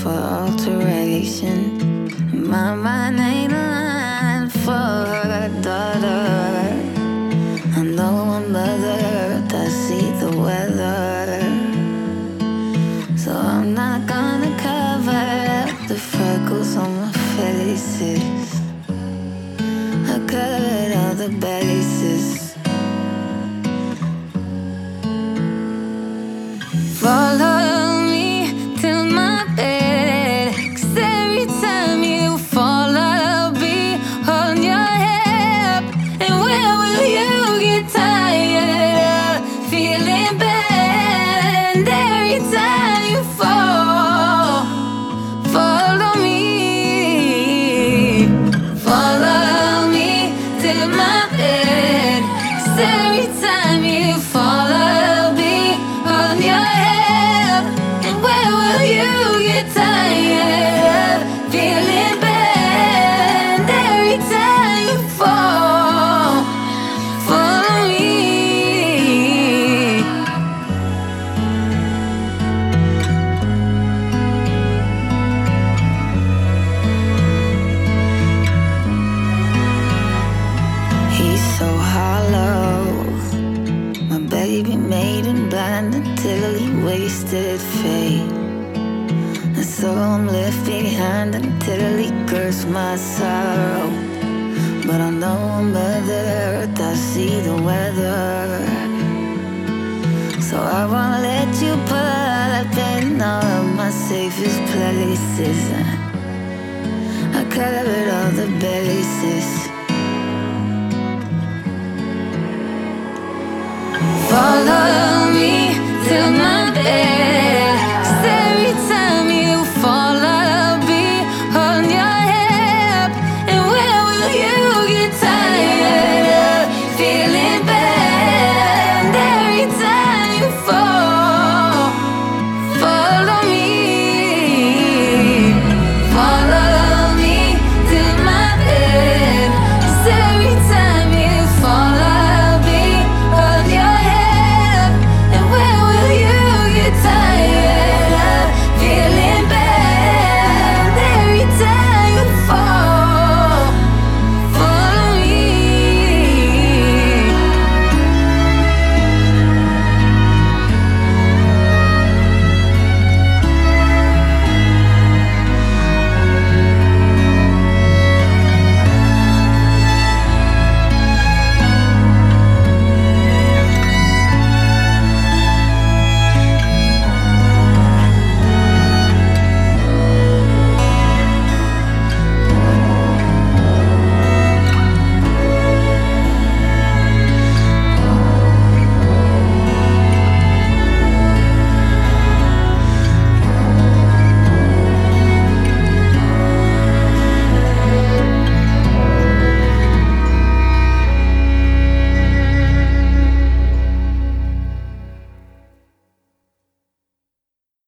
for alteration. My mind ain't aligned for her daughter. I know I'm bothered, I see the weather. So I'm not gonna cover up the freckles on my faces. I covered all the bases. Follow me to my bed, 'cause every time you fall I'll be on your hip. And when will you get tired of feeling bad? And every time you fall, follow me. Follow me to my bed, 'cause every time you fall I'll be on your hip. And when will you get tired of feeling bad? Every time you fall, follow me. He's so hollow, my baby made him blind until he wasted fate. And so I'm left behind until he cursed my sorrow. But I know I'm Mother Earth, I see the weather. So I won't let you pull up in all of my safest places. I covered all the bases. Follow